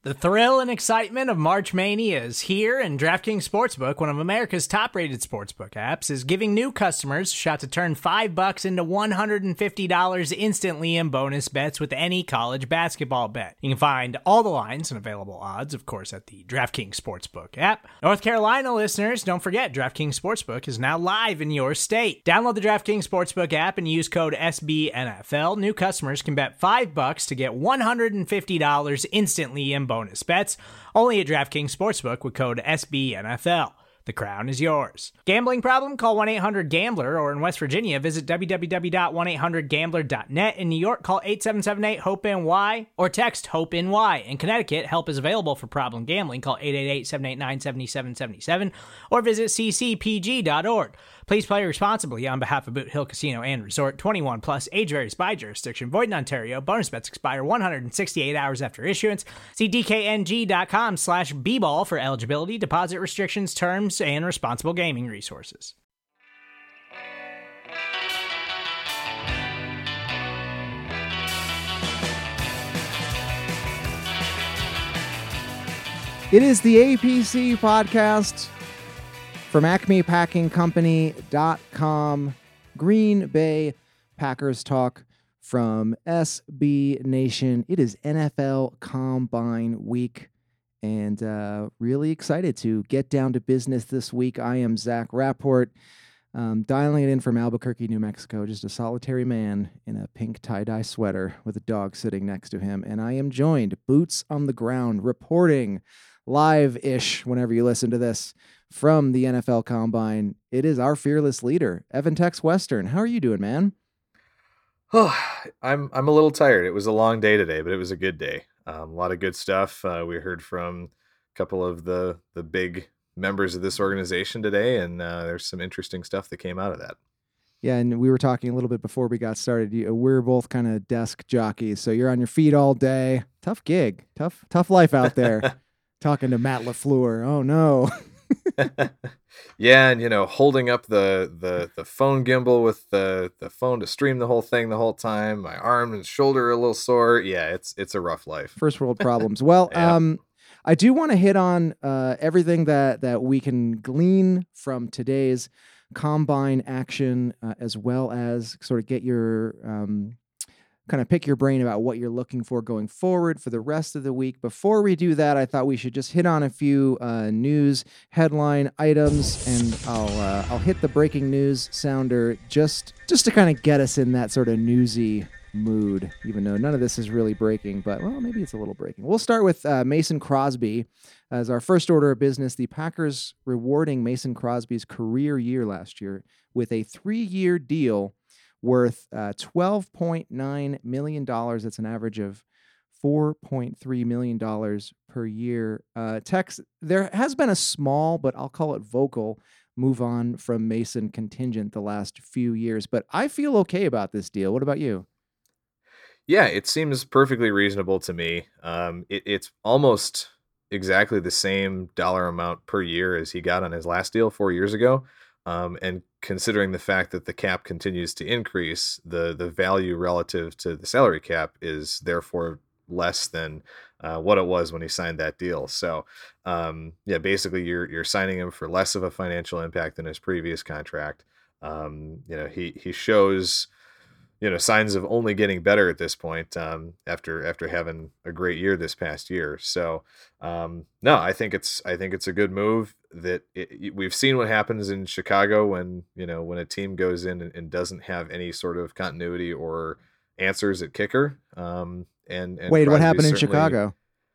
The thrill and excitement of March Mania is here, and DraftKings Sportsbook, one of America's top-rated sportsbook apps, is giving new customers a shot to turn $5 into $150 instantly in bonus bets with any college basketball bet. You can find all the lines and available odds, of course, at the DraftKings Sportsbook app. North Carolina listeners, don't forget, DraftKings Sportsbook is now live in your state. Download the DraftKings Sportsbook app and use code SBNFL. New customers can bet $5 to get $150 instantly in bonus bets, only at DraftKings Sportsbook with code SBNFL. The crown is yours. Gambling problem? Call 1-800-GAMBLER, or in West Virginia, visit www.1800gambler.net. In New York, call 877-8-HOPE-NY or text HOPE-NY. In Connecticut, help is available for problem gambling. Call 888-789-7777 or visit ccpg.org. Please play responsibly on behalf of Boot Hill Casino and Resort. 21 plus, age varies by jurisdiction. Void in Ontario. Bonus bets expire 168 hours after issuance. See dkng.com/bball for eligibility, deposit restrictions, terms, and responsible gaming resources. It is the APC podcast from AcmePackingCompany.com. Green Bay Packers talk from SB Nation. It is NFL Combine week, and really excited to get down to business this week. I am Zach Rapport, dialing it in from Albuquerque, New Mexico, just a solitary man in a pink tie-dye sweater with a dog sitting next to him, and I am joined, boots on the ground, reporting live-ish whenever you listen to this, from the NFL Combine. It is our fearless leader, Evan Tex Western. How are you doing, man? Oh, I'm a little tired. It was a long day today, but it was a good day. A lot of good stuff. We heard from a couple of the big members of this organization today, and there's some interesting stuff that came out of that. Yeah, and we were talking a little bit before we got started. We're both kind of desk jockeys, so you're on your feet all day. Tough gig, tough life out there. Talking to Matt LaFleur. Oh no. Yeah, and holding up the phone gimbal with the phone to stream the whole thing the whole time. My arm and shoulder are a little sore. Yeah, it's a rough life. First world problems. Well, yeah. I do want to hit on everything that we can glean from today's Combine action, as well as sort of get your kind of pick your brain about what you're looking for going forward for the rest of the week. Before we do that, I thought we should just hit on a few news headline items, and I'll hit the breaking news sounder just to kind of get us in that sort of newsy mood, even though none of this is really breaking, but well, maybe it's a little breaking. We'll start with Mason Crosby as our first order of business. The Packers rewarding Mason Crosby's career year last year with a 3-year deal worth $12.9 million. That's an average of $4.3 million per year. Tex, there has been a small, but I'll call it vocal, move on from Mason contingent the last few years, but I feel okay about this deal. What about you? Yeah, it seems perfectly reasonable to me. It's almost exactly the same dollar amount per year as he got on his last deal 4 years ago. And considering the fact that the cap continues to increase, the value relative to the salary cap is therefore less than what it was when he signed that deal. So, yeah, basically you're signing him for less of a financial impact than his previous contract. He shows signs of only getting better at this point, after having a great year this past year. So, no, I think it's a good move. That we've seen what happens in Chicago when a team goes in and doesn't have any sort of continuity or answers at kicker. And wait, what happened in Chicago?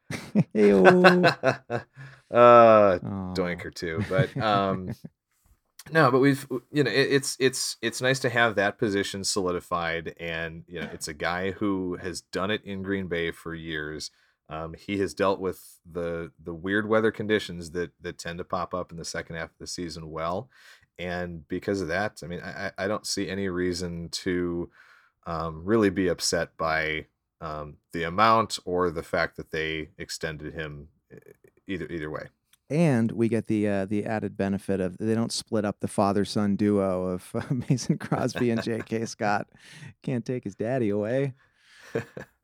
Doink or two, but no, but we've it's nice to have that position solidified, and it's a guy who has done it in Green Bay for years. He has dealt with the weird weather conditions that tend to pop up in the second half of the season well, and because of that, I mean, I don't see any reason to really be upset by the amount or the fact that they extended him either way. And we get the added benefit of they don't split up the father-son duo of Mason Crosby and J.K. Scott. Can't take his daddy away.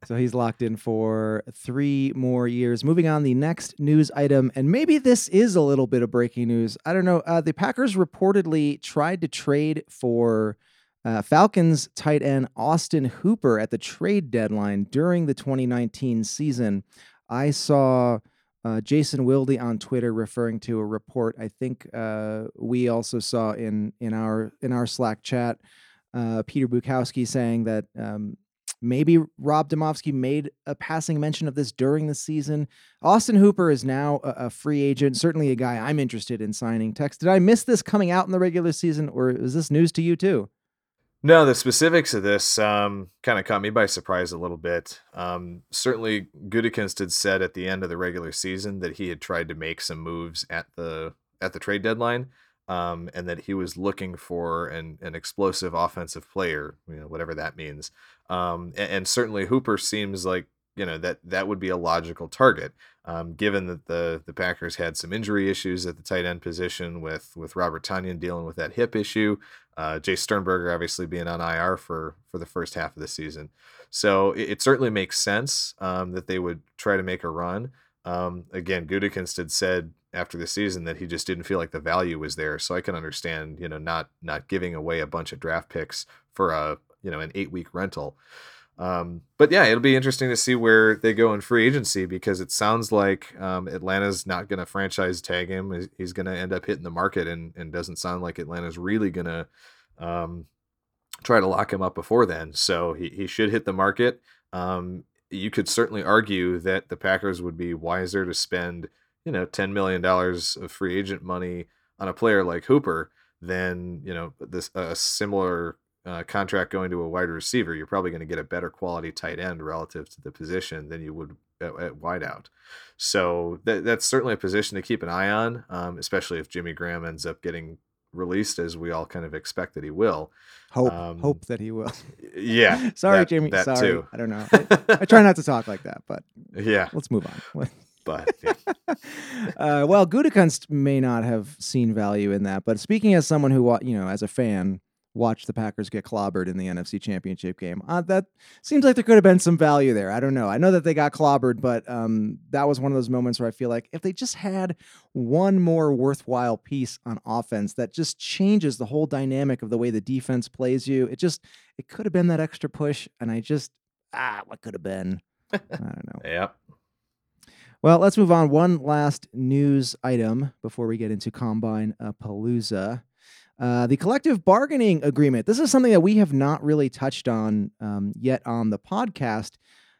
So he's locked in for 3 more years. Moving on, the next news item, and maybe this is a little bit of breaking news. I don't know. The Packers reportedly tried to trade for Falcons tight end Austin Hooper at the trade deadline during the 2019 season. I saw Jason Wilde on Twitter referring to a report. I think we also saw in our Slack chat Peter Bukowski saying that maybe Rob Domofsky made a passing mention of this during the season. Austin Hooper is now a free agent, certainly a guy I'm interested in signing. Tex, did I miss this coming out in the regular season, or is this news to you too? No, the specifics of this kind of caught me by surprise a little bit. Certainly, Gutekunst had said at the end of the regular season that he had tried to make some moves at the trade deadline, and that he was looking for an explosive offensive player, whatever that means. And certainly, Hooper seems like that would be a logical target, given that the Packers had some injury issues at the tight end position with Robert Tonyan dealing with that hip issue. Jay Sternberger obviously being on IR for the first half of the season. So it certainly makes sense that they would try to make a run. Again, Gutekunst had said after the season that he just didn't feel like the value was there. So I can understand, not giving away a bunch of draft picks for an 8-week rental. But yeah, it'll be interesting to see where they go in free agency, because it sounds like Atlanta's not going to franchise tag him. He's going to end up hitting the market, and doesn't sound like Atlanta's really going to try to lock him up before then. So he should hit the market. You could certainly argue that the Packers would be wiser to spend, $10 million of free agent money on a player like Hooper than, a similar contract going to a wide receiver. You're probably going to get a better quality tight end relative to the position than you would at wideout. So that's certainly a position to keep an eye on, especially if Jimmy Graham ends up getting released, as we all kind of expect that he will. Hope that he will. Yeah. Sorry, Jimmy. That sorry. too. I don't know. I try not to talk like that, but yeah. Let's move on. But yeah. Well, Gutekunst may not have seen value in that, but speaking as someone who, as a fan, watched the Packers get clobbered in the NFC Championship game, that seems like there could have been some value there. I don't know. I know that they got clobbered, but that was one of those moments where I feel like if they just had one more worthwhile piece on offense that just changes the whole dynamic of the way the defense plays you, it could have been that extra push. And what could have been? I don't know. Yep. Well, let's move on. One last news item before we get into Combine Palooza. The collective bargaining agreement. This is something that we have not really touched on yet on the podcast.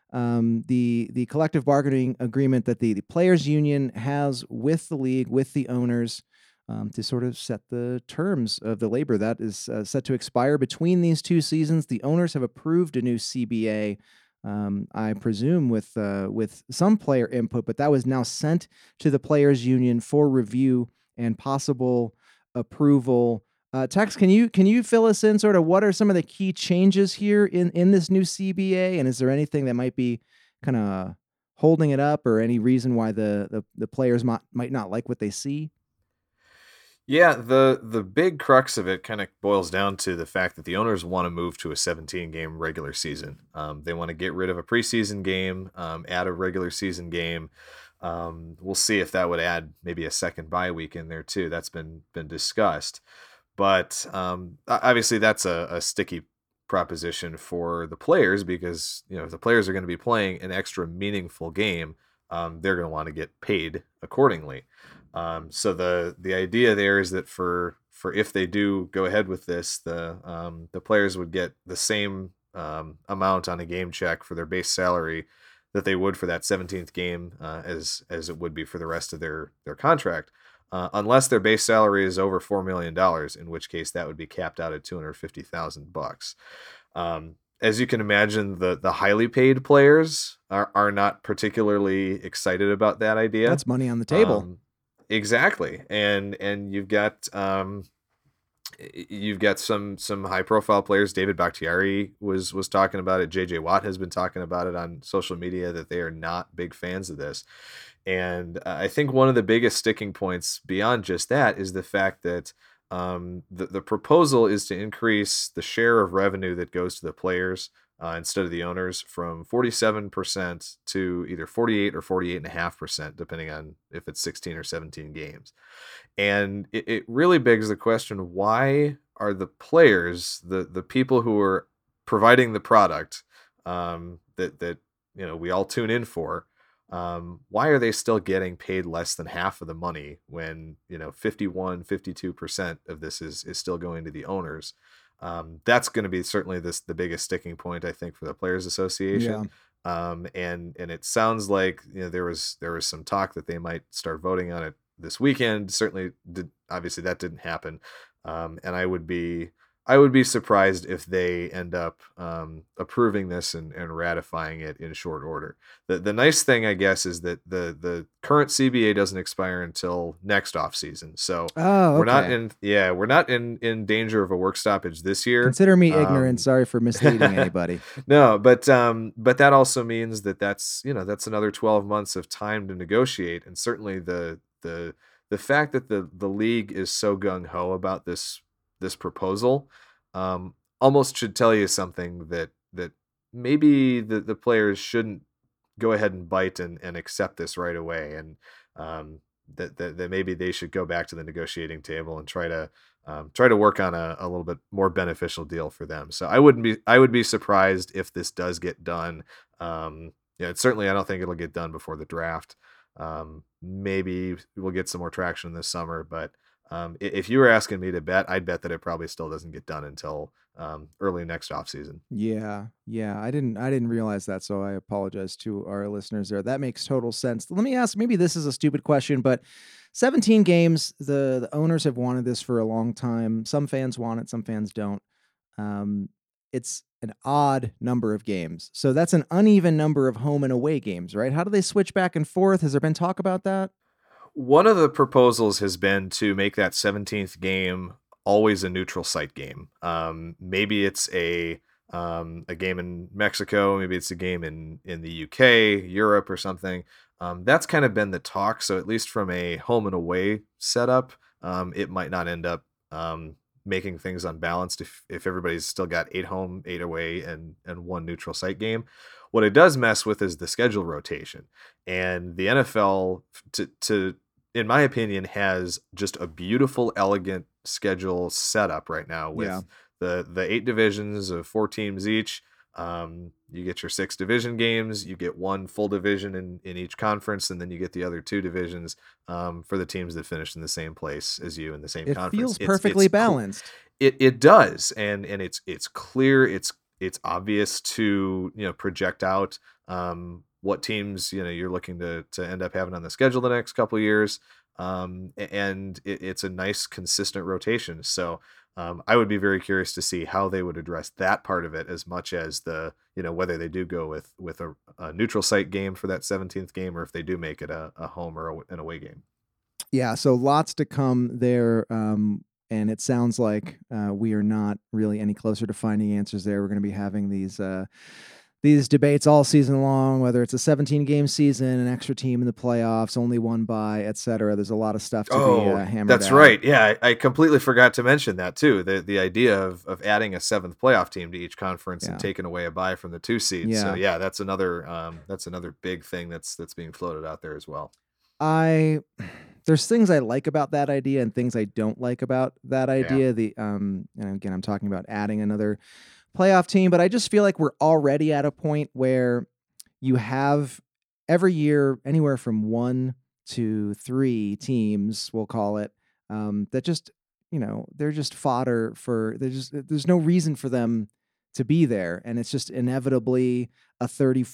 The collective bargaining agreement that the players union has with the league, with the owners, to sort of set the terms of the labor that is set to expire between these two seasons. The owners have approved a new CBA. I presume with some player input, but that was now sent to the players union for review and possible approval. Tex, can you fill us in sort of what are some of the key changes here in this new CBA, and is there anything that might be kind of holding it up, or any reason why the players might not like what they see? Yeah, the big crux of it kind of boils down to the fact that the owners want to move to a 17-game regular season. They want to get rid of a preseason game, add a regular season game. We'll see if that would add maybe a second bye week in there too. That's been discussed. But obviously that's a sticky proposition for the players, because if the players are going to be playing an extra meaningful game, they're going to want to get paid accordingly. So the idea there is that for if they do go ahead with this, the players would get the same amount on a game check for their base salary that they would for that 17th game as it would be for the rest of their contract. Unless their base salary is over $4 million, in which case that would be capped out at $250,000. As you can imagine, the highly paid players are not particularly excited about that idea. That's money on the table. Exactly, and you've got some high profile players. David Bakhtiari was talking about it. JJ Watt has been talking about it on social media, that they are not big fans of this. And I think one of the biggest sticking points beyond just that is the fact that the proposal is to increase the share of revenue that goes to the players instead of the owners, from 47% to either 48 or 48.5%, depending on if it's 16 or 17 games. And it really begs the question, why are the players, the people who are providing the product, that we all tune in for, why are they still getting paid less than half of the money when 52% of this is still going to the owners? That's going to be certainly the biggest sticking point, I think, for the Players Association. And it sounds like there was some talk that they might start voting on it this weekend. Certainly obviously that didn't happen. And I would be surprised if they end up approving this and ratifying it in short order. The nice thing, I guess, is that the current CBA doesn't expire until next off season. So we're not in danger of a work stoppage this year. Consider me ignorant. Sorry for misleading anybody. No, but that also means that's another 12 months of time to negotiate. And certainly the fact that the league is so gung ho about this proposal almost should tell you something that maybe the players shouldn't go ahead and bite and accept this right away, and that maybe they should go back to the negotiating table and try to work on a little bit more beneficial deal for them. So I would be surprised if this does get done. Certainly I don't think it'll get done before the draft. Maybe we'll get some more traction this summer, but if you were asking me to bet, I'd bet that it probably still doesn't get done until early next offseason. Yeah. I didn't realize that, so I apologize to our listeners there. That makes total sense. Let me ask, maybe this is a stupid question, but 17 games, the owners have wanted this for a long time. Some fans want it, some fans don't. It's an odd number of games. So that's an uneven number of home and away games, right? How do they switch back and forth? Has there been talk about that? One of the proposals has been to make that 17th game always a neutral site game. Maybe it's a game in Mexico, maybe it's a game in the UK, Europe, or something. That's kind of been the talk. So at least from a home and away setup, it might not end up making things unbalanced if everybody's still got 8 home, 8 away, and 1 neutral site game. What it does mess with is the schedule rotation, and the NFL, in my opinion, has just a beautiful, elegant schedule set up right now with the 8 divisions of 4 teams each. You get your 6 division games, you get 1 full division in each conference, and then you get the other 2 divisions for the teams that finish in the same place as you in the same conference. It feels perfectly balanced. It does, and it's clear, it's obvious to project out what teams you're looking to end up having on the schedule the next couple of years, and it's a nice consistent rotation. So I would be very curious to see how they would address that part of it, as much as the whether they do go with a neutral site game for that 17th game, or if they do make it a home or an away game. Yeah, so lots to come there. And it sounds like we are not really any closer to finding answers there. We're going to be having these debates all season long, whether it's a 17-game season, an extra team in the playoffs, only one bye, et cetera. There's a lot of stuff to be hammered out. That's right. Yeah, I completely forgot to mention that too. The idea of adding a 7th playoff team to each conference and taking away a bye from the 2 seeds. Yeah. So yeah, that's another big thing that's being floated out there as well. There's things I like about that idea and things I don't like about that idea. Yeah. And again, I'm talking about adding another playoff team, but I just feel like we're already at a point where you have every year anywhere from 1 to 3 teams, we'll call it, that just, they're just fodder for, there's no reason for them to be there. And it's just inevitably a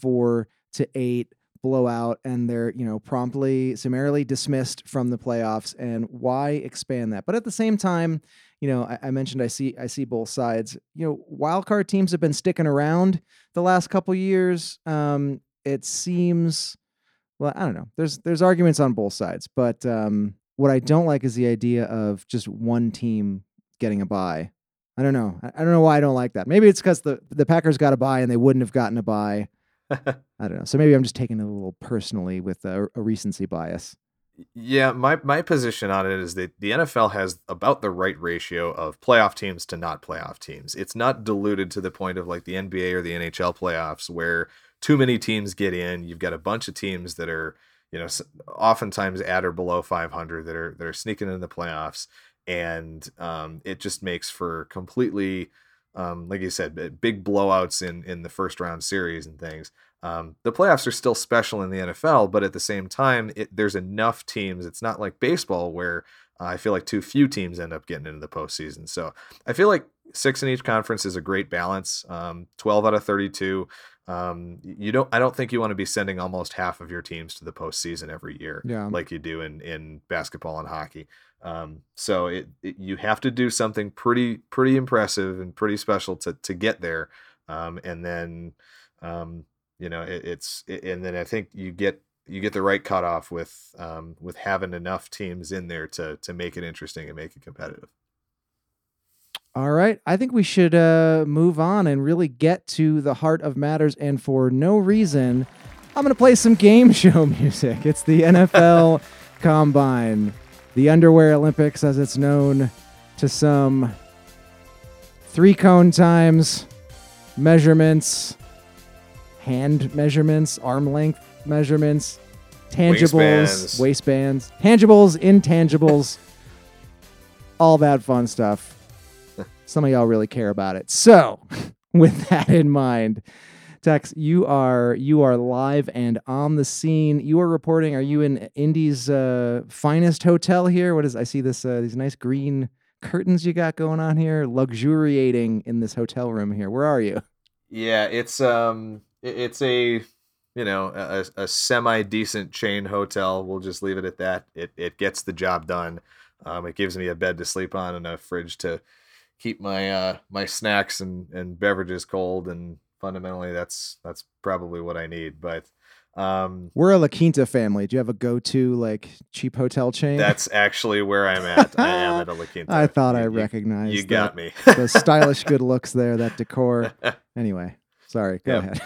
34-8 blowout, and they're summarily dismissed from the playoffs. And why expand that? But at the same time, I mentioned I see both sides. Wildcard teams have been sticking around the last couple years. It seems, well, I don't know. There's arguments on both sides, but what I don't like is the idea of just one team getting a bye. I don't know. I don't know why I don't like that. Maybe it's because the Packers got a bye and they wouldn't have gotten a bye. I don't know. So maybe I'm just taking it a little personally with a recency bias. Yeah, my position on it is that the NFL has about the right ratio of playoff teams to not playoff teams. It's not diluted to the point of like the NBA or the NHL playoffs where too many teams get in. You've got a bunch of teams that are, oftentimes at or below 500 that are sneaking in the playoffs, and it just makes for completely, like you said, big blowouts in the first round series and things. The playoffs are still special in the NFL, but at the same time, there's enough teams. It's not like baseball where I feel like too few teams end up getting into the postseason. So I feel like 6 in each conference is a great balance. 12 out of 32. I don't think you want to be sending almost half of your teams to the postseason every year, like you do in basketball and hockey. So you have to do something pretty impressive and pretty special to get there. And then, and then I think you get the right cutoff with having enough teams in there to make it interesting and make it competitive. All right. I think we should move on and really get to the heart of matters. And for no reason, I'm going to play some game show music. It's the NFL Combine, the Underwear Olympics, as it's known to some. 3-cone times, measurements, hand measurements, arm length measurements, tangibles, waistbands, tangibles, intangibles, all that fun stuff. Some of y'all really care about it. So, with that in mind, Tex, you are live and on the scene. You are reporting. Are you in Indy's finest hotel here? What is? I see this these nice green curtains you got going on here, luxuriating in this hotel room here. Where are you? Yeah, it's a a semi decent chain hotel. We'll just leave it at that. It gets the job done. It gives me a bed to sleep on and a fridge to keep my my snacks and beverages cold, and fundamentally that's probably what I need. But we're a La Quinta family. Do you have a go-to like cheap hotel chain? That's actually where I'm at. I am at a La Quinta. I thought I recognized. You got me. The stylish good looks there, that decor. Anyway, sorry. Go ahead.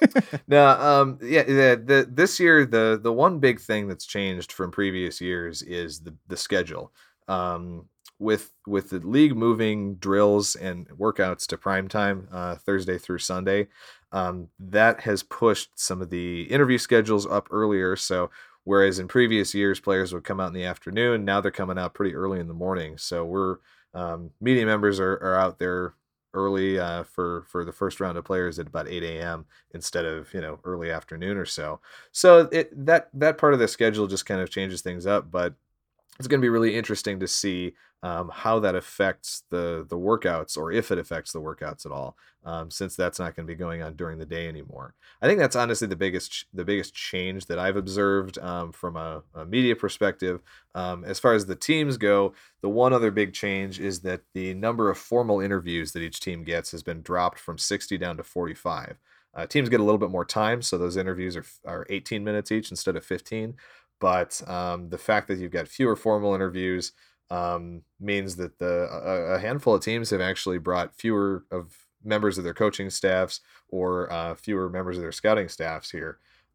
No, this year the one big thing that's changed from previous years is the schedule. With the league moving drills and workouts to prime time, Thursday through Sunday, that has pushed some of the interview schedules up earlier. So whereas in previous years players would come out in the afternoon, now they're coming out pretty early in the morning. So we're media members are out there early for the first round of players at about 8 a.m. instead of early afternoon or so. So that part of the schedule just kind of changes things up, but it's going to be really interesting to see how that affects the workouts, or if it affects the workouts at all, since that's not going to be going on during the day anymore. I think that's honestly the biggest change that I've observed from a media perspective. As far as the teams go, the one other big change is that the number of formal interviews that each team gets has been dropped from 60 down to 45. Teams get a little bit more time, so those interviews are 18 minutes each instead of 15. But the fact that you've got fewer formal interviews means that a handful of teams have actually brought fewer of members of their coaching staffs or fewer members of their scouting staffs here,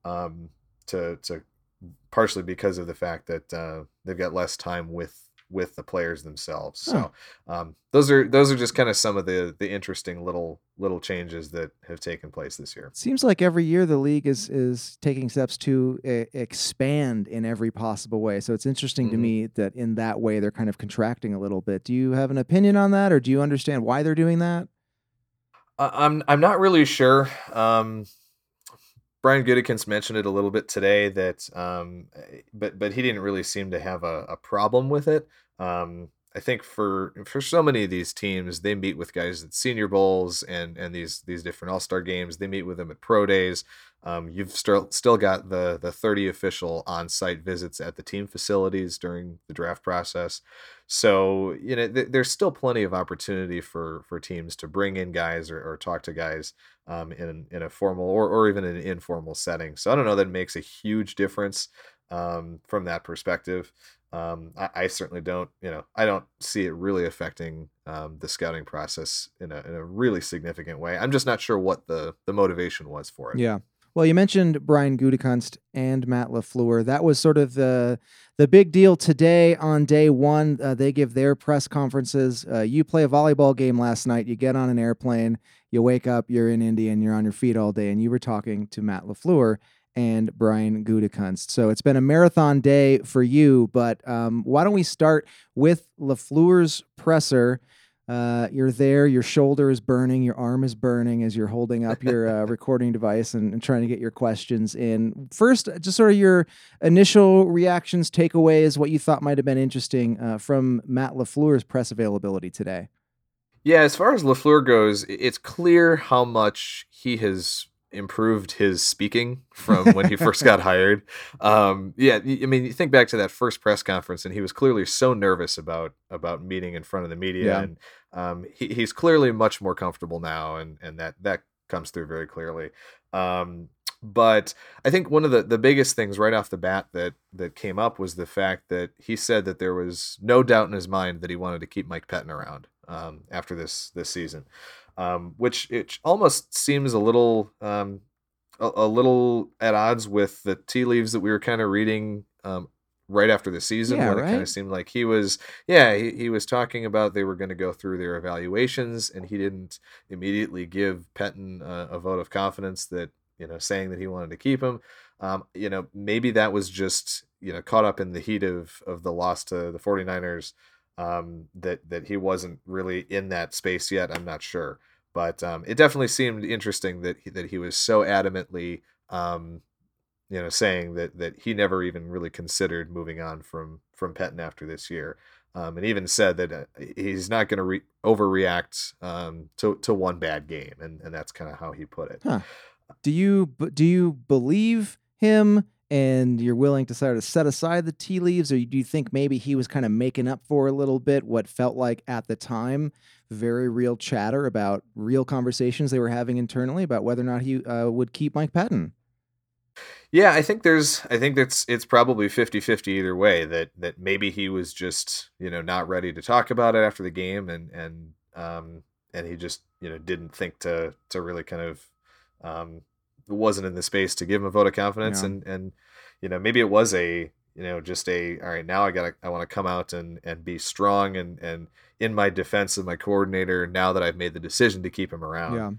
to partially because of the fact that they've got less time with the players themselves. So those are just kind of some of the interesting little changes that have taken place this year. Seems like every year the league is taking steps to expand in every possible way. So it's interesting to me that in that way they're kind of contracting a little bit. Do you have an opinion on that, or do you understand why they're doing that? I'm not really sure. Brian Gutekunst mentioned it a little bit today that, but he didn't really seem to have a problem with it. I think for so many of these teams, they meet with guys at Senior Bowls and these different All-Star games. They meet with them at Pro Days. You've still got the 30 official on-site visits at the team facilities during the draft process. So there's still plenty of opportunity for teams to bring in guys or talk to guys in a formal or even an informal setting. So I don't know that it makes a huge difference from that perspective. I certainly don't, I don't see it really affecting the scouting process in a really significant way. I'm just not sure what the motivation was for it. Yeah. Well, you mentioned Brian Gutekunst and Matt LaFleur. That was sort of the big deal today on day one. They give their press conferences. You play a volleyball game last night. You get on an airplane. You wake up. You're in Indy, and you're on your feet all day. And you were talking to Matt LaFleur and Brian Gutekunst. So it's been a marathon day for you. But why don't we start with LaFleur's presser? You're there, your shoulder is burning, your arm is burning as you're holding up your recording device and trying to get your questions in. First, just sort of your initial reactions, takeaways, what you thought might have been interesting from Matt LaFleur's press availability today. Yeah, as far as LaFleur goes, it's clear how much he has improved his speaking from when he first got hired. Yeah, I mean, you think back to that first press conference, and he was clearly so nervous about meeting in front of the media, Yeah. and he's clearly much more comfortable now, and that comes through very clearly. But I think one of the biggest things right off the bat that came up was the fact that he said that there was no doubt in his mind that he wanted to keep Mike Pettine around after this season. Which it almost seems a little at odds with the tea leaves that we were kind of reading right after the season, Yeah, when it kind right? of seemed like he was talking about they were going to go through their evaluations, and he didn't immediately give Pettine a vote of confidence that, saying that he wanted to keep him. Maybe that was just, caught up in the heat of the loss to the 49ers. That he wasn't really in that space yet. I'm not sure, but it definitely seemed interesting that he was so adamantly, saying that he never even really considered moving on from Pettine after this year, and even said that he's not going to overreact to one bad game, and that's kind of how he put it. Huh. Do you believe him, and you're willing to sort of set aside the tea leaves, or do you think maybe he was kind of making up for a little bit what felt like at the time very real chatter about real conversations they were having internally about whether or not he would keep Mike Pettine? Yeah, I think it's probably 50-50 either way, that maybe he was just, not ready to talk about it after the game, and he just, didn't think to really kind of wasn't in the space to give him a vote of confidence. Yeah. And maybe it was just all right, now I want to come out and be strong and in my defense of my coordinator, now that I've made the decision to keep him around.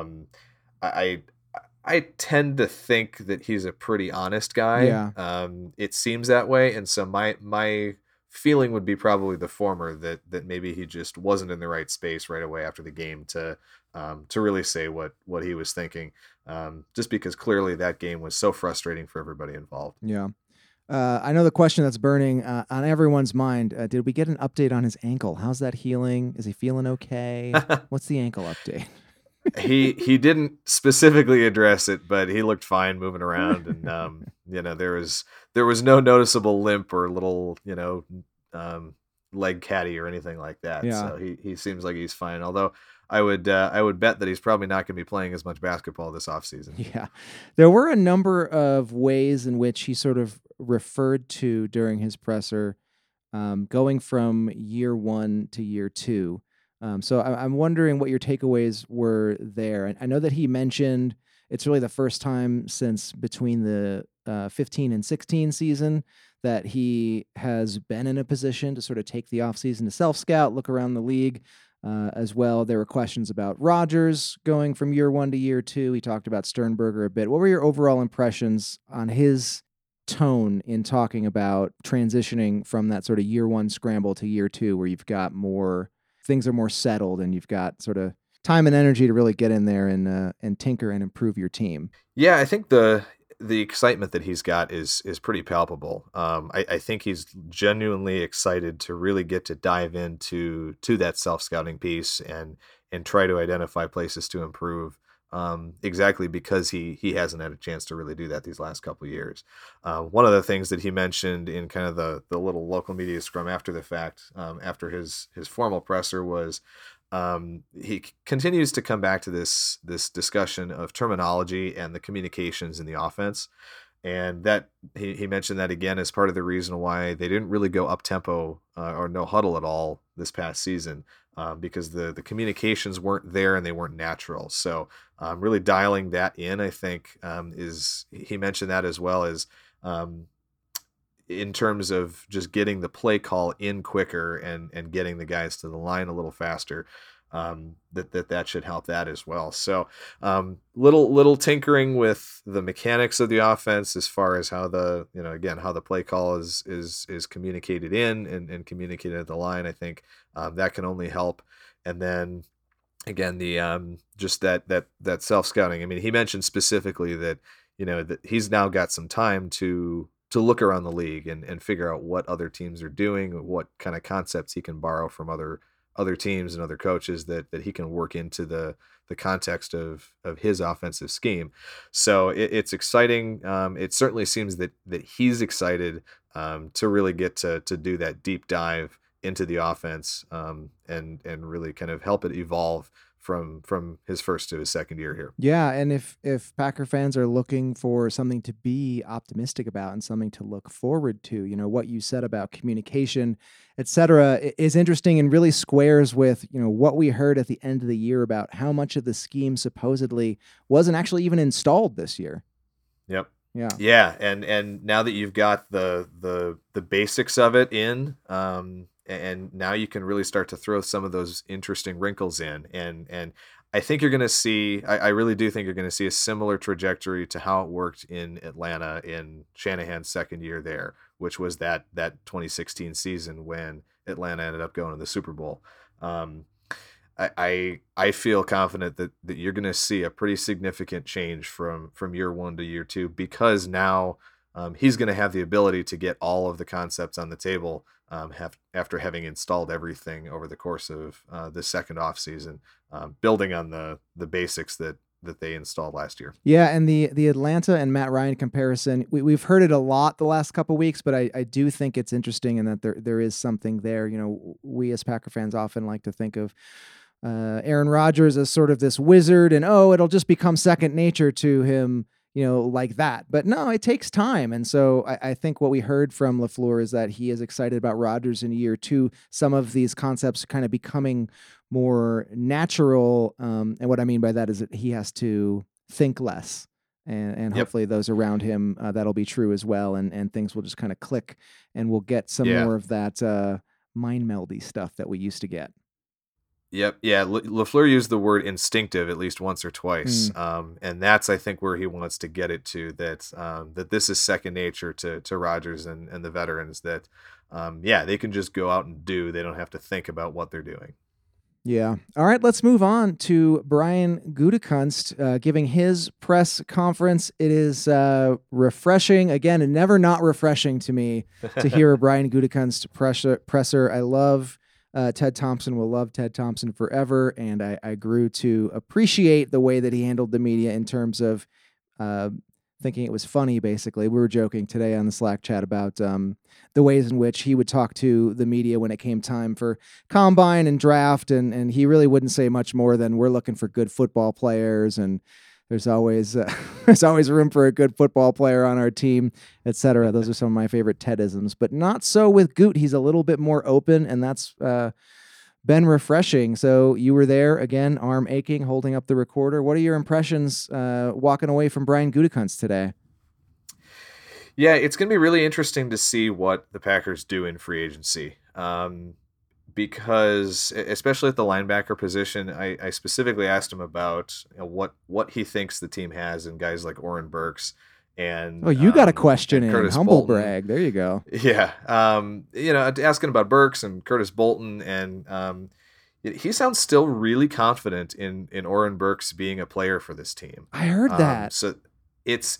I tend to think that he's a pretty honest guy. Yeah. It seems that way, and so my feeling would be probably the former, that maybe he just wasn't in the right space right away after the game to really say what he was thinking, just because clearly that game was so frustrating for everybody involved. Yeah. I know the question that's burning on everyone's mind. Did we get an update on his ankle? How's that healing? Is he feeling okay? What's the ankle update? He didn't specifically address it, but he looked fine moving around, and there was no noticeable limp or little leg caddy or anything like that. Yeah. So he seems like he's fine. Although I would bet that he's probably not going to be playing as much basketball this offseason. Yeah. There were a number of ways in which he sort of referred to during his presser, going from year one to year two. So I'm wondering what your takeaways were there. I know that he mentioned it's really the first time since between the 15 and 16 season that he has been in a position to sort of take the offseason to self-scout, look around the league as well. There were questions about Rodgers going from year one to year two. He talked about Sternberger a bit. What were your overall impressions on his tone in talking about transitioning from that sort of year one scramble to year two, where you've got more... things are more settled and you've got sort of time and energy to really get in there and tinker and improve your team? Yeah, I think the excitement that he's got is pretty palpable. I think he's genuinely excited to really get to dive into that self-scouting piece and try to identify places to improve. Exactly because he hasn't had a chance to really do that these last couple of years. One of the things that he mentioned in kind of the little local media scrum after the fact, after his formal presser, was he continues to come back to this discussion of terminology and the communications in the offense. And that he mentioned that again as part of the reason why they didn't really go up tempo or no huddle at all this past season, because the communications weren't there and they weren't natural. So really dialing that in, I think, is, he mentioned that as well as in terms of just getting the play call in quicker and getting the guys to the line a little faster. That should help that as well. So little tinkering with the mechanics of the offense as far as how the, again, how the play call is communicated in and communicated at the line. I think that can only help. And then again, the just that self-scouting. I mean, he mentioned specifically that, that he's now got some time to look around the league and figure out what other teams are doing, what kind of concepts he can borrow from other teams and other coaches that he can work into the context of his offensive scheme. So it's exciting. It certainly seems that he's excited to really get to do that deep dive into the offense and really kind of help it evolve from his first to his second year here. Yeah, and if Packer fans are looking for something to be optimistic about and something to look forward to, what you said about communication, etc., is interesting and really squares with, what we heard at the end of the year about how much of the scheme supposedly wasn't actually even installed this year. Yep. Yeah. And now that you've got the basics of it in, and now you can really start to throw some of those interesting wrinkles in. And I think you're going to see, I really do think you're going to see a similar trajectory to how it worked in Atlanta in Shanahan's second year there, which was that 2016 season when Atlanta ended up going to the Super Bowl. I feel confident that you're going to see a pretty significant change from year one to year two, because now he's going to have the ability to get all of the concepts on the table after having installed everything over the course of the second off season, building on the basics that they installed last year. Yeah, and the Atlanta and Matt Ryan comparison, we've heard it a lot the last couple of weeks, but I do think it's interesting in that there is something there. We as Packer fans often like to think of Aaron Rodgers as sort of this wizard, and it'll just become second nature to him, like that. But no, it takes time. And so I think what we heard from LaFleur is that he is excited about Rodgers in year two, some of these concepts kind of becoming more natural. And what I mean by that is that he has to think less. And hopefully those around him, that'll be true as well. And things will just kind of click, and we'll get some more of that mind meldy stuff that we used to get. Yep. Yeah. LaFleur used the word instinctive at least once or twice. And that's, I think, where he wants to get it to, that this is second nature to Rodgers and the veterans, that, they can just go out and do, they don't have to think about what they're doing. Yeah. All right. Let's move on to Brian Gutekunst giving his press conference. It is refreshing, again, and never not refreshing to me to hear a Brian Gutekunst presser. I love Ted Thompson, will love Ted Thompson forever, and I grew to appreciate the way that he handled the media in terms of thinking it was funny, basically. We were joking today on the Slack chat about the ways in which he would talk to the media when it came time for combine and draft, and he really wouldn't say much more than, we're looking for good football players, and there's always room for a good football player on our team, etc. Those are some of my favorite Tedisms, but not so with Goot. He's a little bit more open, and that's been refreshing. So you were there again, arm aching, holding up the recorder. What are your impressions walking away from Brian Gutekunst today? Yeah, it's going to be really interesting to see what the Packers do in free agency. Because especially at the linebacker position, I specifically asked him about what he thinks the team has in guys like Oren Burks and you got a question in Curtis humble Bolton. brag. There you go. Yeah, asking about Burks and Curtis Bolton, and he sounds still really confident in Oren Burks being a player for this team. I heard that. So it's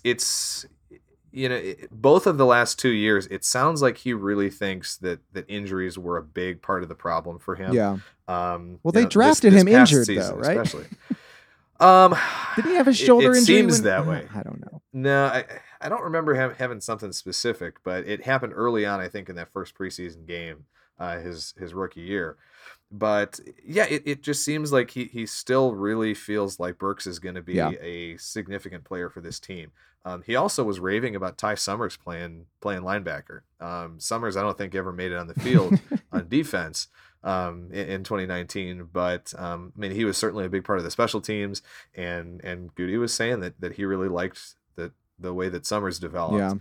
both of the last 2 years, it sounds like he really thinks that injuries were a big part of the problem for him. Yeah. Well, they drafted him injured, though, right? Especially. Did he have a shoulder injury? It seems that way. I don't know. No, I don't remember him having something specific, but it happened early on, I think, in that first preseason game, his rookie year. But yeah, it just seems like he still really feels like Burks is going to be a significant player for this team. He also was raving about Ty Summers playing linebacker. Summers, I don't think ever made it on the field on defense in 2019, but I mean, he was certainly a big part of the special teams, and Goody was saying that he really liked the way that Summers developed.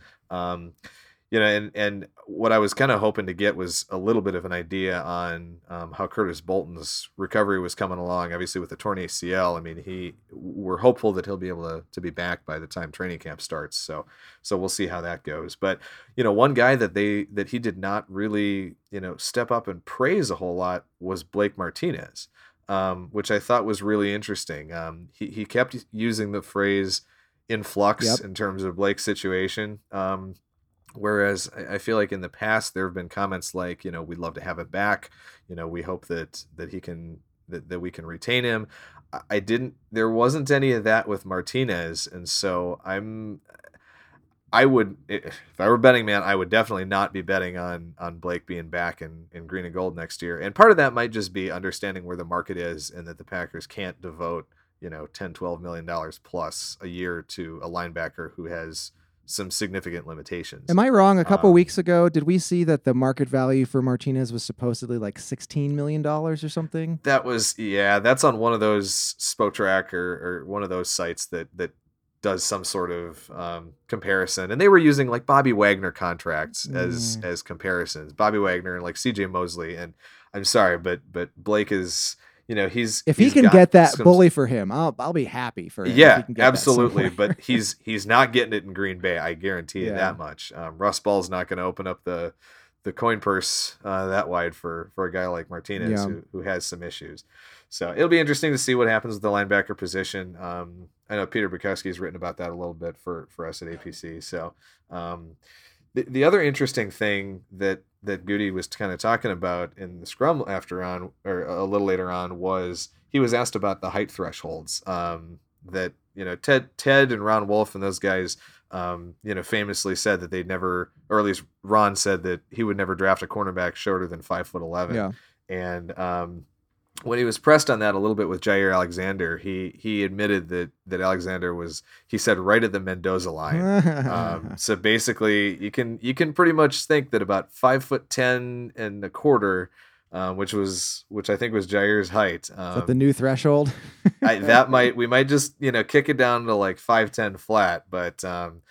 And what I was kind of hoping to get was a little bit of an idea on how Curtis Bolton's recovery was coming along. Obviously, with the torn ACL, I mean, we're hopeful that he'll be able to be back by the time training camp starts. So we'll see how that goes. But one guy that he did not really step up and praise a whole lot was Blake Martinez, which I thought was really interesting. He kept using the phrase in flux in terms of Blake's situation. Whereas I feel like in the past there have been comments like, we'd love to have it back. We hope that he can, that we can retain him. There wasn't any of that with Martinez. And so if I were betting man, I would definitely not be betting on Blake being back in green and gold next year. And part of that might just be understanding where the market is and that the Packers can't devote, $10-12 million plus a year to a linebacker who has some significant limitations. Am I wrong? A couple weeks ago, did we see that the market value for Martinez was supposedly like $16 million or something? That's on one of those Spotrac or one of those sites that does some sort of comparison. And they were using like Bobby Wagner contracts as comparisons. Bobby Wagner and like CJ Mosley. And I'm sorry, but Blake is... if he can get that bully for him, I'll be happy for him. Yeah, absolutely. But he's not getting it in Green Bay. I guarantee you that much. Russ Ball's not going to open up the coin purse that wide for a guy like Martinez who has some issues. So it'll be interesting to see what happens with the linebacker position. I know Peter Bukowski's written about that a little bit for us at APC. So the other interesting thing that Goody was kind of talking about in the scrum a little later on was he was asked about the height thresholds that Ted and Ron Wolf and those guys famously said that they'd never, or at least Ron said that he would never draft a cornerback shorter than 5'11". And when he was pressed on that a little bit with Jair Alexander, he admitted that Alexander was, he said, right at the Mendoza line. So basically, you can pretty much think that about 5'10" and a quarter, which I think was Jair's height. Is that the new threshold? We might just kick it down to like 5'10" flat, but.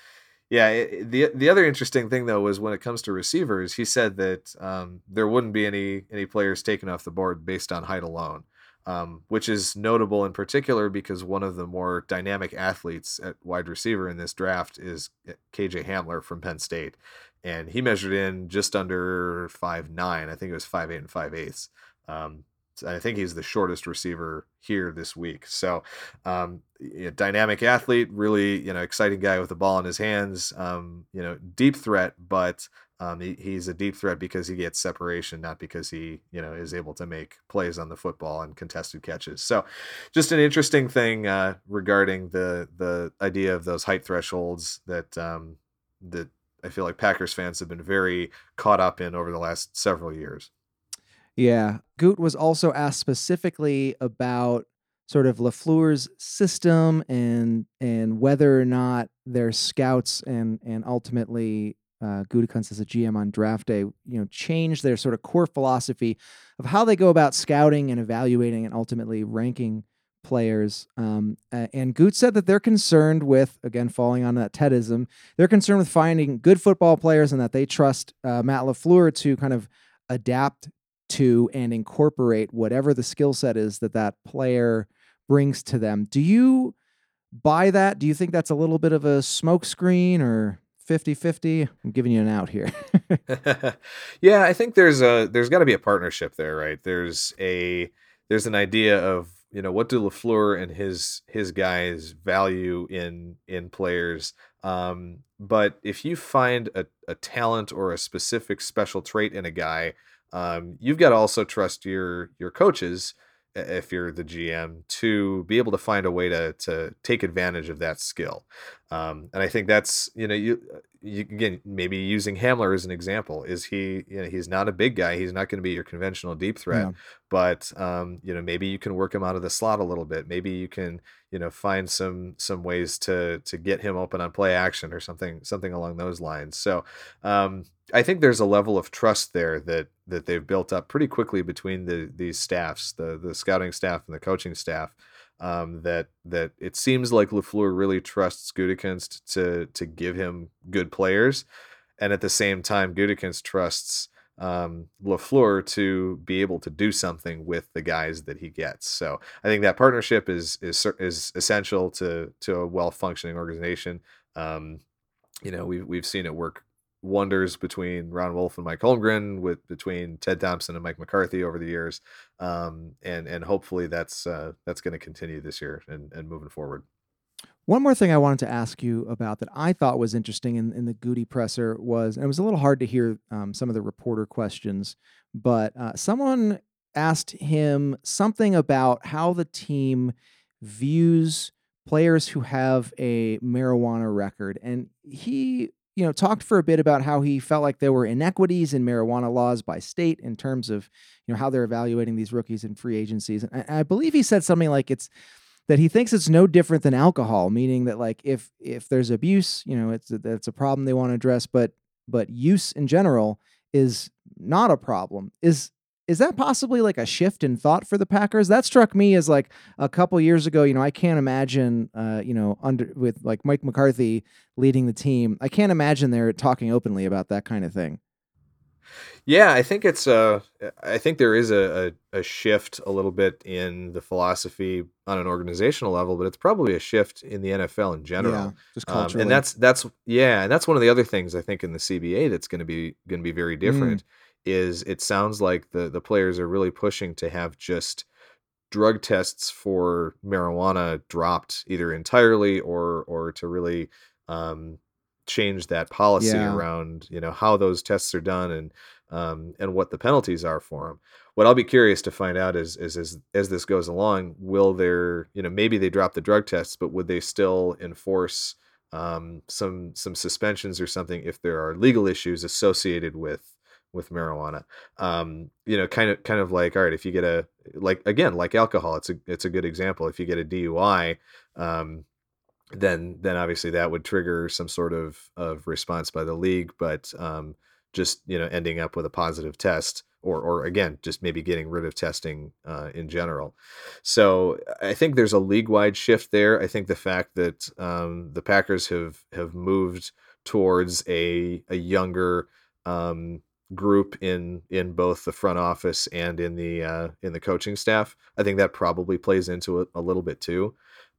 The other interesting thing though was when it comes to receivers, he said that there wouldn't be any players taken off the board based on height alone, which is notable in particular because one of the more dynamic athletes at wide receiver in this draft is KJ Hamler from Penn State, and he measured in just under 5'9". I think it was 5'8" and 5'8". I think he's the shortest receiver here this week. So, dynamic athlete, really, exciting guy with the ball in his hands. Deep threat, but he's a deep threat because he gets separation, not because he, is able to make plays on the football and contested catches. So, just an interesting thing regarding the idea of those height thresholds that I feel like Packers fans have been very caught up in over the last several years. Yeah. Goot was also asked specifically about sort of LaFleur's system and whether or not their scouts and ultimately Gutekunst as a GM on draft day, change their sort of core philosophy of how they go about scouting and evaluating and ultimately ranking players. And Goot said that they're concerned with, again, falling on that Tedism, they're concerned with finding good football players and that they trust Matt LaFleur to kind of adapt to and incorporate whatever the skill set is that player brings to them. Do you buy that? Do you think that's a little bit of a smokescreen or 50-50? I'm giving you an out here. Yeah, I think there's got to be a partnership there, right? There's an idea of, what do LaFleur and his guys value in players. But if you find a talent or a specific special trait in a guy, you've got to also trust your coaches, if you're the GM, to be able to find a way to take advantage of that skill. And I think that's, you again, maybe using Hamler as an example. Is he, he's not a big guy. He's not going to be your conventional deep threat, Yeah. but maybe you can work him out of the slot a little bit. Maybe you can, find some ways to get him open on play action or something along those lines. So I think there's a level of trust there that they've built up pretty quickly between these staffs, the scouting staff and the coaching staff. That it seems like LaFleur really trusts Gutekunst to give him good players, and at the same time, Gutekunst trusts LaFleur to be able to do something with the guys that he gets. So I think that partnership is essential to a well functioning organization. We've seen it work wonders between Ron Wolf and Mike Holmgren, between Ted Thompson and Mike McCarthy over the years, and hopefully that's going to continue this year and moving forward. One more thing I wanted to ask you about that I thought was interesting in the Goody presser was, and it was a little hard to hear some of the reporter questions, but someone asked him something about how the team views players who have a marijuana record, and he talked for a bit about how he felt like there were inequities in marijuana laws by state in terms of, how they're evaluating these rookies in free agencies. And I believe he said something like that he thinks it's no different than alcohol, meaning that like if there's abuse, it's a problem they want to address, but use in general is not a problem. Is that possibly like a shift in thought for the Packers? That struck me as like a couple years ago. I can't imagine, with like Mike McCarthy leading the team, I can't imagine they're talking openly about that kind of thing. Yeah, I think I think there is a shift a little bit in the philosophy on an organizational level, but it's probably a shift in the NFL in general. Yeah, just culturally. And that's one of the other things I think in the CBA that's going to be very different. Is it sounds like the players are really pushing to have just drug tests for marijuana dropped either entirely or to really change that policy around how those tests are done and what the penalties are for them. What I'll be curious to find out is as this goes along, will there maybe they drop the drug tests, but would they still enforce some suspensions or something if there are legal issues associated with marijuana? Kind of like, all right, if you get like alcohol, it's a good example. If you get a DUI, then obviously that would trigger some sort of response by the league, but just ending up with a positive test or again just maybe getting rid of testing in general. So I think there's a league-wide shift there. I think the fact that the Packers have moved towards a younger group in both the front office and in the coaching staff, I think that probably plays into it a little bit too.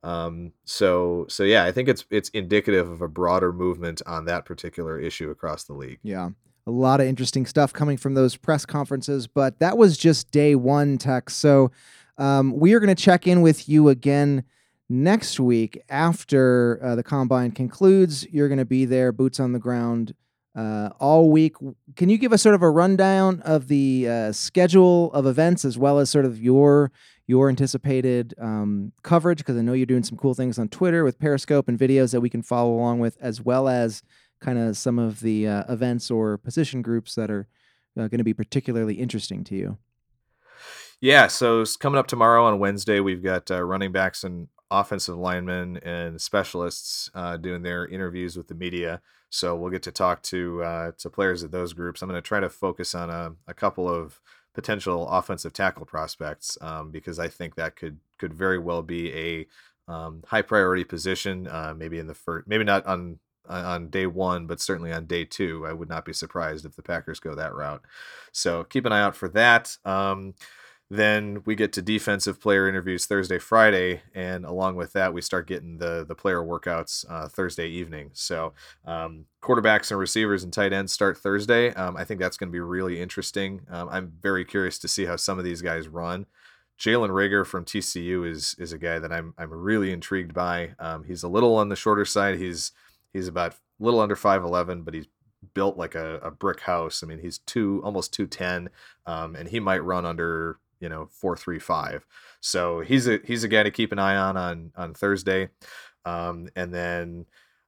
So yeah, I think it's indicative of a broader movement on that particular issue across the league. Yeah. A lot of interesting stuff coming from those press conferences, but that was just day one, Tex. So we are going to check in with you again next week after the combine concludes. You're going to be there, boots on the ground, all week. Can you give us sort of a rundown of the schedule of events as well as sort of your anticipated coverage? Because I know you're doing some cool things on Twitter with Periscope and videos that we can follow along with, as well as kind of some of the events or position groups that are going to be particularly interesting to you. Yeah, so coming up tomorrow on Wednesday, we've got running backs and offensive linemen and specialists doing their interviews with the media. So we'll get to talk to players of those groups. I'm going to try to focus on a couple of potential offensive tackle prospects because I think that could very well be a high priority position. Maybe in the first, maybe not on day one, but certainly on day two. I would not be surprised if the Packers go that route. So keep an eye out for that. Then we get to defensive player interviews Thursday, Friday, and along with that, we start getting the player workouts Thursday evening. So quarterbacks and receivers and tight ends start Thursday. I think that's going to be really interesting. I'm very curious to see how some of these guys run. Jalen Reagor from TCU is a guy that I'm really intrigued by. He's a little on the shorter side. He's about a little under 5'11", but he's built like a brick house. I mean, he's almost 210, and he might run under 4.35. So he's a guy to keep an eye on Thursday. And then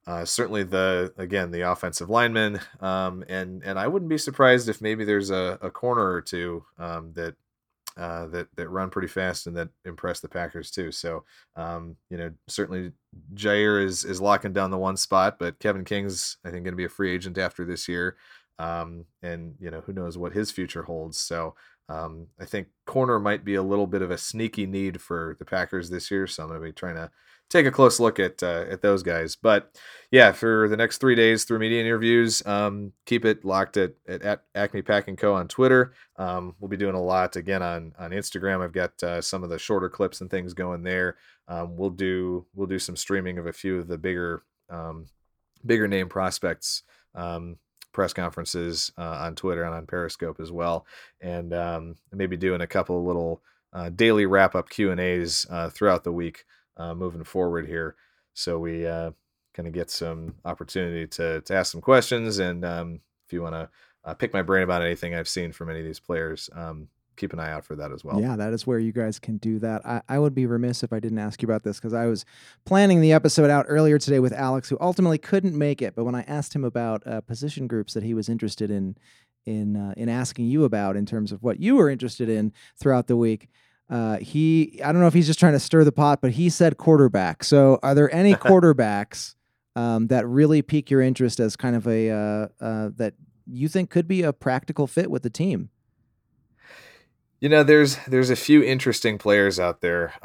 certainly the offensive linemen, and I wouldn't be surprised if maybe there's a corner or two that run pretty fast and that impress the Packers too. So certainly Jair is locking down the one spot, but Kevin King's I think going to be a free agent after this year, and who knows what his future holds. So I think corner might be a little bit of a sneaky need for the Packers this year. So I'm going to be trying to take a close look at those guys. But yeah, for the next 3 days through media interviews, keep it locked at Acme Packing Co. on Twitter. We'll be doing a lot again on Instagram. I've got some of the shorter clips and things going there. We'll do some streaming of a few of the bigger name prospects press conferences on Twitter and on Periscope as well, and maybe doing a couple of little daily wrap up Q&As throughout the week moving forward here, so we kind of get some opportunity to ask some questions, and if you want to pick my brain about anything I've seen from any of these players, keep an eye out for that as well. Yeah, that is where you guys can do that. I would be remiss if I didn't ask you about this, because I was planning the episode out earlier today with Alex, who ultimately couldn't make it. But when I asked him about position groups that he was interested in asking you about in terms of what you were interested in throughout the week, I don't know if he's just trying to stir the pot, but he said quarterback. So are there any quarterbacks that really pique your interest as kind of a that you think could be a practical fit with the team? There's a few interesting players out there.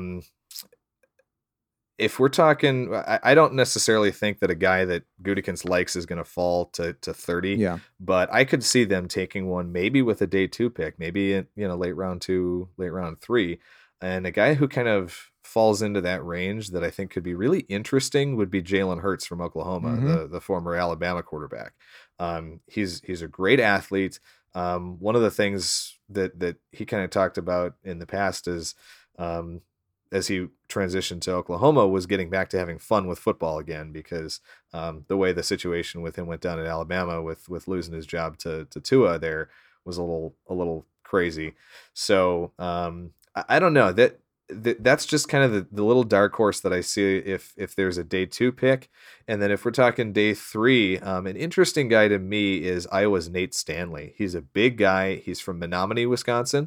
If we're talking, I don't necessarily think that a guy that Gutekunst likes is going to fall to 30. Yeah. But I could see them taking one maybe with a day 2 pick, maybe in, late round 2, late round 3. And a guy who kind of falls into that range that I think could be really interesting would be Jalen Hurts from Oklahoma, the former Alabama quarterback. He's a great athlete. One of the things that he kind of talked about in the past is as he transitioned to Oklahoma was getting back to having fun with football again, because the way the situation with him went down at Alabama with losing his job to Tua there was a little crazy. So I don't know, that's just kind of the little dark horse that I see if there's a day 2 pick. And then if we're talking day 3, an interesting guy to me is Iowa's Nate Stanley. He's a big guy. He's from Menominee, Wisconsin.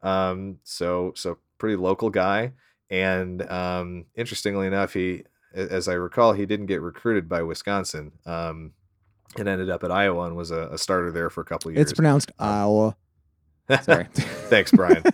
So pretty local guy. And interestingly enough, as I recall, he didn't get recruited by Wisconsin and ended up at Iowa and was a starter there for a couple of years. It's pronounced Iowa. Sorry. Thanks, Brian.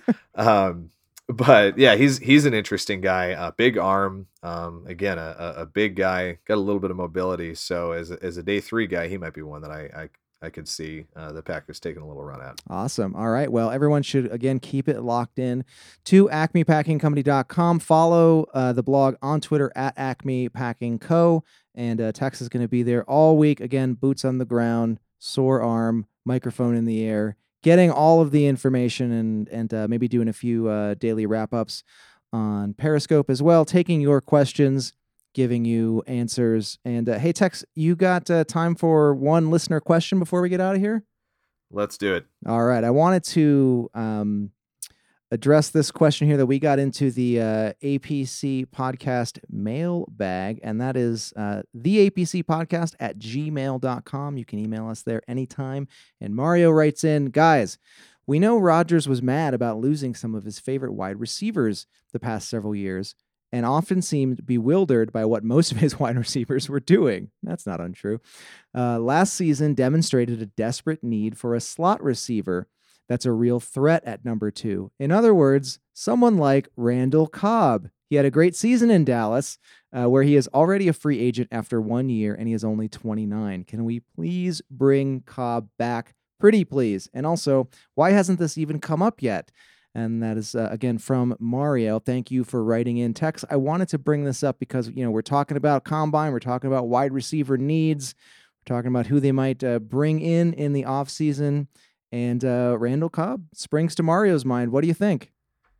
But yeah, he's an interesting guy. Big arm. Again, a big guy, got a little bit of mobility. So as a day 3 guy, he might be one that I could see the Packers taking a little run at. Awesome. All right. Well, everyone should, again, keep it locked in to acmepackingcompany.com. Follow the blog on Twitter at Acme Packing Co. And Tex is going to be there all week. Again, boots on the ground, sore arm, microphone in the air, getting all of the information and maybe doing a few daily wrap-ups on Periscope as well, taking your questions, giving you answers. And hey, Tex, you got time for one listener question before we get out of here? Let's do it. All right. I wanted to address this question here that we got into the APC podcast mailbag, and that is the APC podcast at gmail.com. You can email us there anytime. And Mario writes in, guys, we know Rodgers was mad about losing some of his favorite wide receivers the past several years, and often seemed bewildered by what most of his wide receivers were doing. That's not untrue. Last season demonstrated a desperate need for a slot receiver that's a real threat at number 2. In other words, someone like Randall Cobb. He had a great season in Dallas, where he is already a free agent after 1 year, and he is only 29. Can we please bring Cobb back? Pretty please. And also, why hasn't this even come up yet? And that is, again, from Mario. Thank you for writing in. Tex, I wanted to bring this up because, we're talking about combine. We're talking about wide receiver needs. We're talking about who they might bring in the offseason. And Randall Cobb springs to Mario's mind. What do you think?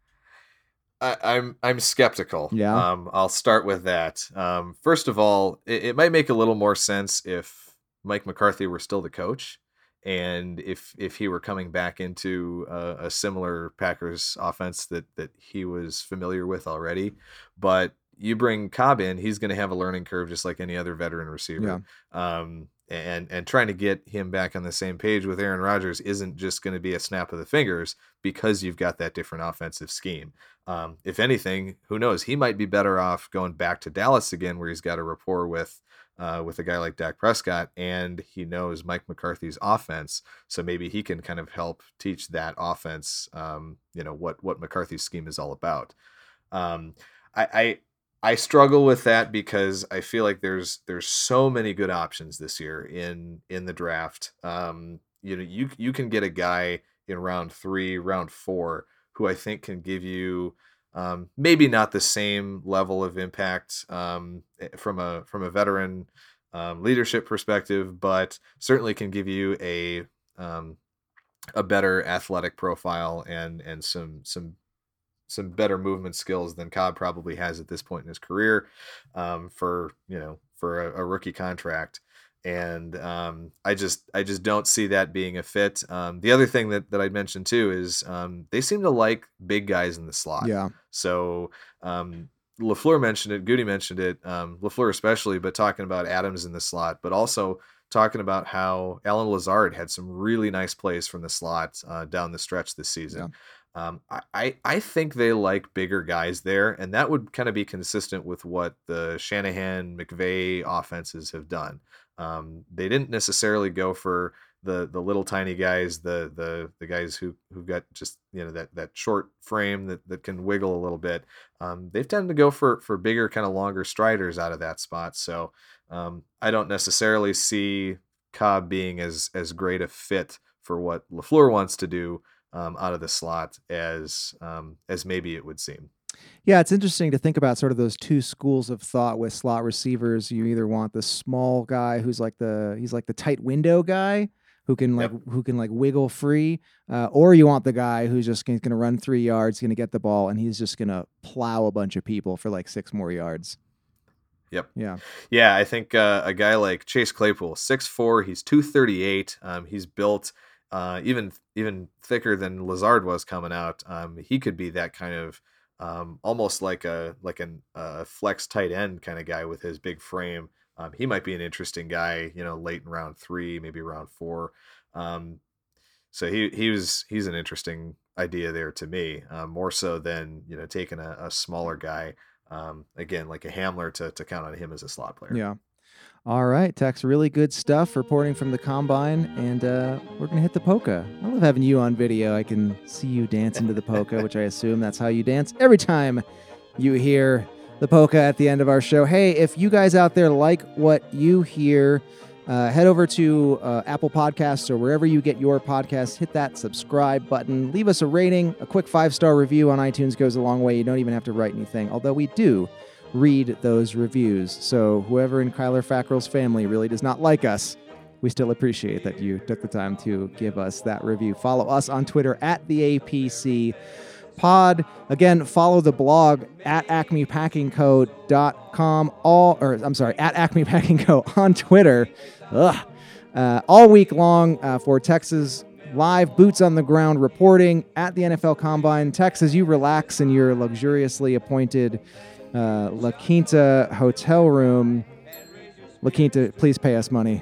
I'm skeptical. Yeah. I'll start with that. First of all, it might make a little more sense if Mike McCarthy were still the coach, and if he were coming back into a similar Packers offense that he was familiar with already. But you bring Cobb in, he's going to have a learning curve just like any other veteran receiver. And trying to get him back on the same page with Aaron Rodgers isn't just going to be a snap of the fingers because you've got that different offensive scheme. If anything, who knows? He might be better off going back to Dallas again, where he's got a rapport with a guy like Dak Prescott, and he knows Mike McCarthy's offense, so maybe he can kind of help teach that offense, what McCarthy's scheme is all about. I struggle with that because I feel like there's so many good options this year in the draft. You can get a guy in round 3, round 4, who I think can give you maybe not the same level of impact from a veteran leadership perspective, but certainly can give you a better athletic profile and some better movement skills than Cobb probably has at this point in his career for a rookie contract. And I just don't see that being a fit. The other thing that I'd mention too is they seem to like big guys in the slot. Yeah. So LaFleur mentioned it, Goody mentioned it, LaFleur especially, but talking about Adams in the slot, but also talking about how Allen Lazard had some really nice plays from the slot down the stretch this season. Yeah. I think they like bigger guys there, and that would kind of be consistent with what the Shanahan McVay offenses have done. They didn't necessarily go for the little tiny guys, the guys who've got just that short frame that can wiggle a little bit. They've tended to go for bigger, kind of longer striders out of that spot. So I don't necessarily see Cobb being as great a fit for what LaFleur wants to do out of the slot as maybe it would seem. Yeah, it's interesting to think about sort of those two schools of thought with slot receivers. You either want the small guy who's like the tight window guy who can wiggle free, or you want the guy who's just going to run 3 yards, going to get the ball, and he's just going to plow a bunch of people for like 6 more yards. Yep. Yeah. I think a guy like Chase Claypool, 6'4", he's 238. He's built even thicker than Lazard was coming out. He could be that kind of almost like a flex tight end kind of guy with his big frame. He might be an interesting guy, late in round 3, maybe round 4. So he's an interesting idea there to me, more so than taking a smaller guy. Again, like a Hamler to count on him as a slot player. Yeah. All right, Tex, really good stuff reporting from the Combine, and we're going to hit the polka. I love having you on video. I can see you dancing to the polka, which I assume that's how you dance every time you hear the polka at the end of our show. Hey, if you guys out there like what you hear, head over to Apple Podcasts or wherever you get your podcasts, hit that subscribe button, leave us a rating. A quick 5-star review on iTunes goes a long way. You don't even have to write anything, although we do read those reviews. So whoever in Kyler Fackrell's family really does not like us, we still appreciate that you took the time to give us that review. Follow us on Twitter at the APC Pod. Again, follow the blog at acmepackingco.com at Acme Packing Co on Twitter all week long for Texas live boots on the ground reporting at the NFL Combine. Tex, as you relax in your luxuriously appointed La Quinta hotel room. La Quinta, please pay us money.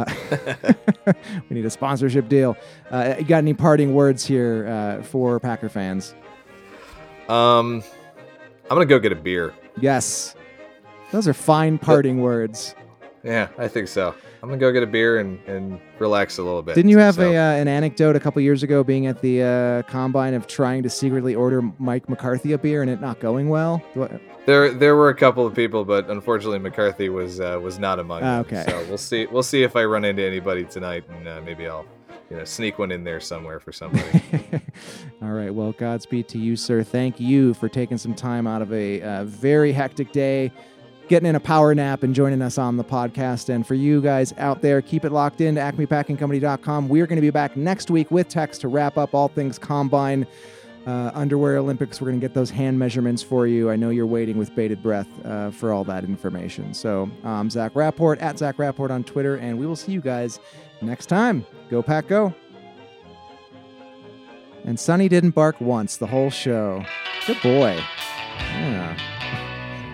We need a sponsorship deal. You got any parting words here for Packer fans? I'm going to go get a beer. Yes. Those are fine parting words. Yeah, I think so. I'm going to go get a beer and relax a little bit. Didn't you have an anecdote a couple years ago being at the Combine of trying to secretly order Mike McCarthy a beer and it not going well? There were a couple of people, but unfortunately McCarthy was not among them. Okay. So we'll see if I run into anybody tonight, and maybe I'll sneak one in there somewhere for somebody. All right. Well, Godspeed to you, sir. Thank you for taking some time out of a very hectic day, getting in a power nap and joining us on the podcast. And for you guys out there, keep it locked in to acmepackingcompany.com. We're going to be back next week with Tex to wrap up all things Combine, Underwear Olympics. We're going to get those hand measurements for you. I know you're waiting with bated breath for all that information. So I'm Zach Rapport at Zach Rapport on Twitter, and we will see you guys next time. Go Pack Go. And Sonny didn't bark once the whole show. Good boy. Yeah.